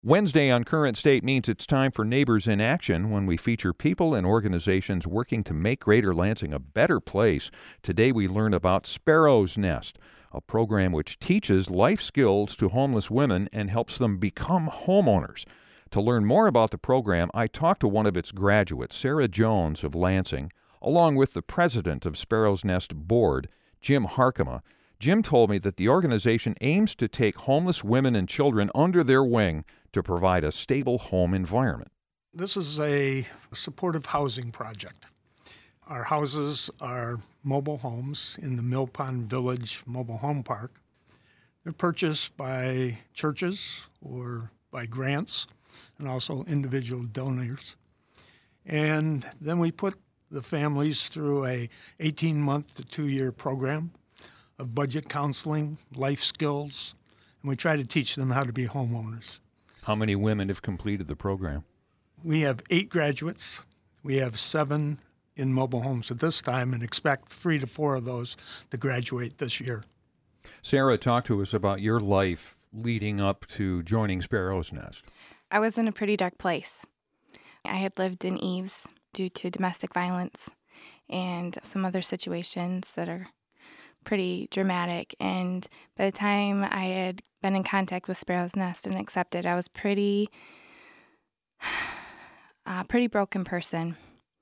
Wednesday on Current State means it's time for Neighbors in Action when we feature people and organizations working to make Greater Lansing a better place. Today we learn about Sparrow's Nest, a program which teaches life skills to homeless women and helps them become homeowners. To learn more about the program, I talked to one of its graduates, Sarah Jones of Lansing, along with the president of Sparrow's Nest Board, Jim Harkema. Jim told me that the organization aims to take homeless women and children under their wing to provide a stable home environment. This is a supportive housing project. Our houses are mobile homes in the Mill Pond Village Mobile Home Park. They're purchased by churches or by grants and also individual donors. And then we put the families through a 18-month to 2-year program of budget counseling, life skills, and we try to teach them how to be homeowners. How many women have completed the program? We have 8 graduates. We have 7 in mobile homes at this time and expect 3 to 4 of those to graduate this year. Sarah, talk to us about your life leading up to joining Sparrow's Nest. I was in a pretty dark place. I had lived in Eves due to domestic violence and some other situations that are pretty dramatic. And by the time I had been in contact with Sparrow's Nest and accepted, I was pretty broken person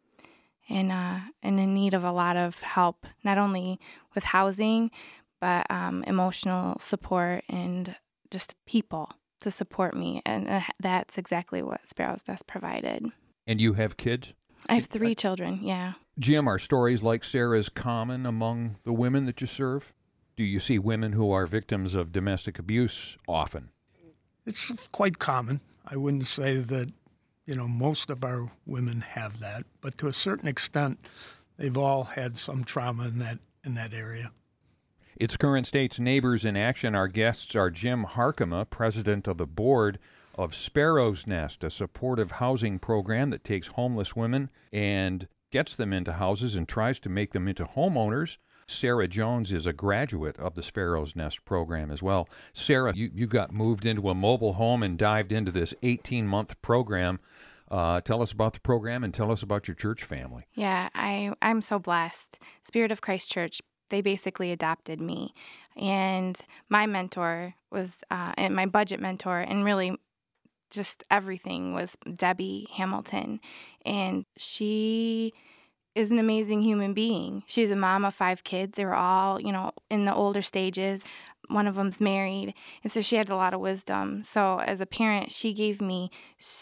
and in need of a lot of help, not only with housing, but emotional support and just people to support me. And that's exactly what Sparrow's Nest provided. And you have kids? I have 3 children, yeah. Jim, are stories like Sarah's common among the women that you serve? Do you see women who are victims of domestic abuse often? It's quite common. I wouldn't say that, most of our women have that, but to a certain extent, they've all had some trauma in that area. It's Current State's Neighbors in Action. Our guests are Jim Harkema, president of the board of Sparrow's Nest, a supportive housing program that takes homeless women and gets them into houses and tries to make them into homeowners. Sarah Jones is a graduate of the Sparrow's Nest program as well. Sarah, you got moved into a mobile home and dived into this 18-month program. Tell us about the program and tell us about your church family. Yeah, I'm so blessed. Spirit of Christ Church, they basically adopted me. And my mentor was, and my budget mentor, and really just everything was Debbie Hamilton. And she is an amazing human being. She's a mom of 5 kids. They were all, in the older stages. One of them's married. And so she had a lot of wisdom. So as a parent, she gave me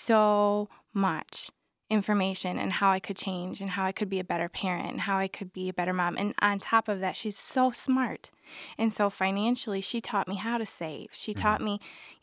so much information and how I could change and how I could be a better parent and how I could be a better mom. And on top of that, she's so smart. And so financially, she taught me how to save. She taught me,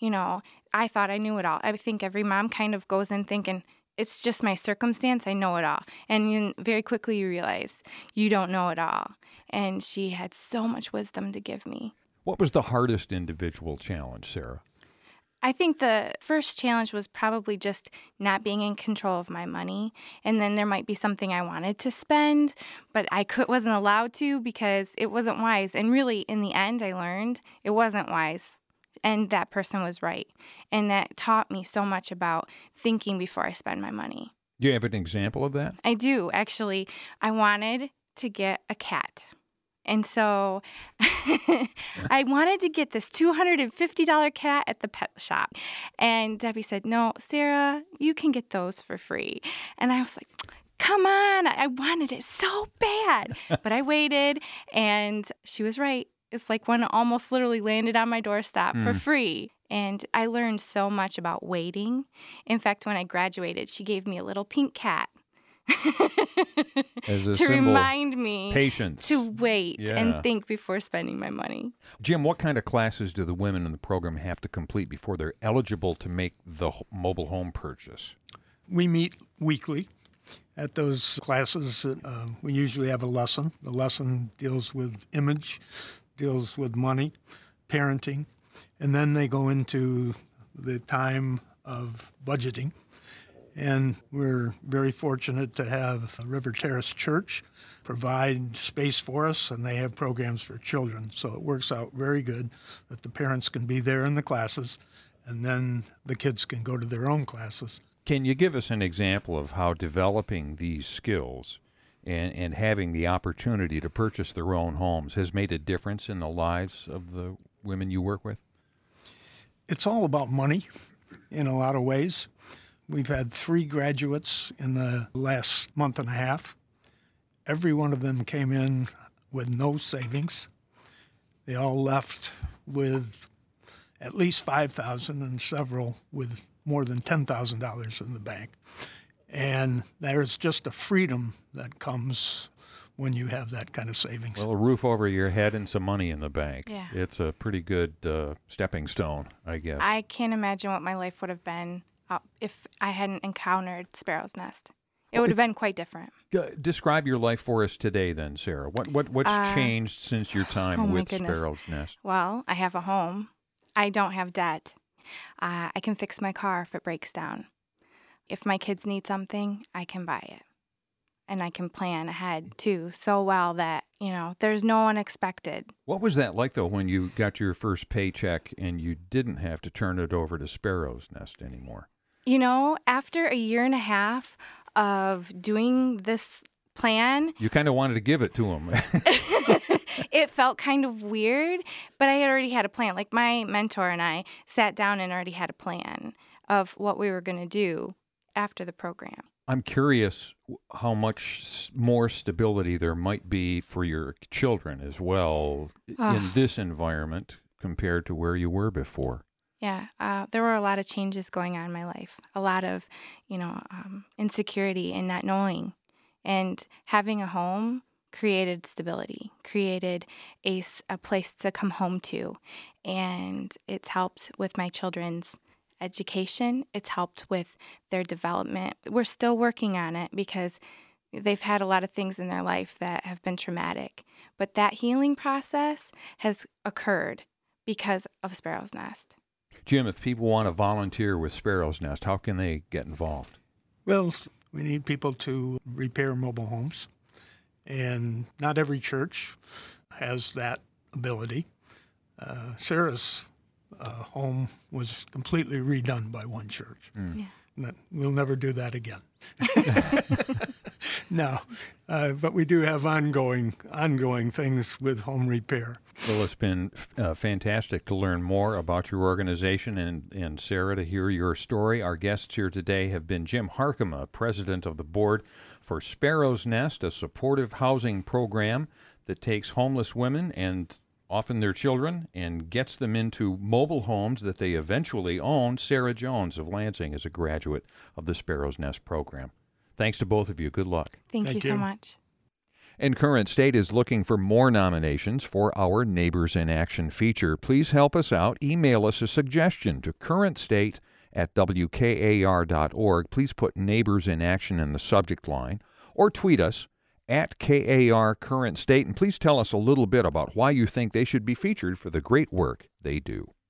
I thought I knew it all. I think every mom kind of goes in thinking, it's just my circumstance, I know it all. And then very quickly you realize you don't know it all. And she had so much wisdom to give me. What was the hardest individual challenge, Sarah? I think the first challenge was probably just not being in control of my money. And then there might be something I wanted to spend, but I wasn't allowed to because it wasn't wise. And really, in the end, I learned it wasn't wise. And that person was right. And that taught me so much about thinking before I spend my money. Do you have an example of that? I do. Actually, I wanted to get a cat. And so I wanted to get this $250 cat at the pet shop. And Debbie said, no, Sarah, you can get those for free. And I was like, come on, I wanted it so bad. But I waited, and she was right. It's like one almost literally landed on my doorstep for free. And I learned so much about waiting. In fact, when I graduated, she gave me a little pink cat. As a to symbol, remind me patience. To wait and think before spending my money. Jim, what kind of classes do the women in the program have to complete before they're eligible to make the mobile home purchase? We meet weekly. At those classes, we usually have a lesson. The lesson deals with image, deals with money, parenting, and then they go into the time of budgeting. And we're very fortunate to have River Terrace Church provide space for us, and they have programs for children. So it works out very good that the parents can be there in the classes and then the kids can go to their own classes. Can you give us an example of how developing these skills and having the opportunity to purchase their own homes has made a difference in the lives of the women you work with? It's all about money in a lot of ways. We've had 3 graduates in the last month and a half. Every one of them came in with no savings. They all left with at least $5,000 and several with more than $10,000 in the bank. And there's just a freedom that comes when you have that kind of savings. Well, a roof over your head and some money in the bank. Yeah. It's a pretty good stepping stone, I guess. I can't imagine what my life would have been if I hadn't encountered Sparrow's Nest. It would have been quite different. Describe your life for us today then, Sarah. What's changed since your time with Sparrow's Nest? Well, I have a home. I don't have debt. I can fix my car if it breaks down. If my kids need something, I can buy it. And I can plan ahead, too, so well that, there's no unexpected. What was that like, though, when you got your first paycheck and you didn't have to turn it over to Sparrow's Nest anymore? After a year and a half of doing this plan, you kind of wanted to give it to them. It felt kind of weird, but I had already had a plan. Like, my mentor and I sat down and already had a plan of what we were going to do after the program. I'm curious how much more stability there might be for your children as well in this environment compared to where you were before. Yeah, there were a lot of changes going on in my life, a lot of, insecurity and not knowing. And having a home created stability, created a place to come home to. And it's helped with my children's education. It's helped with their development. We're still working on it because they've had a lot of things in their life that have been traumatic. But that healing process has occurred because of Sparrow's Nest. Jim, if people want to volunteer with Sparrow's Nest, how can they get involved? Well, we need people to repair mobile homes, and not every church has that ability. Sarah's home was completely redone by one church. Yeah. We'll never do that again. No, but we do have ongoing things with home repair. Well, it's been fantastic to learn more about your organization and Sarah, to hear your story. Our guests here today have been Jim Harkema, president of the board for Sparrow's Nest, a supportive housing program that takes homeless women and often their children and gets them into mobile homes that they eventually own. Sarah Jones of Lansing is a graduate of the Sparrow's Nest program. Thanks to both of you. Good luck. Thank you so much. And Current State is looking for more nominations for our Neighbors in Action feature. Please help us out. Email us a suggestion to currentstate@wkar.org. Please put Neighbors in Action in the subject line, or tweet us at KAR Current State. And please tell us a little bit about why you think they should be featured for the great work they do.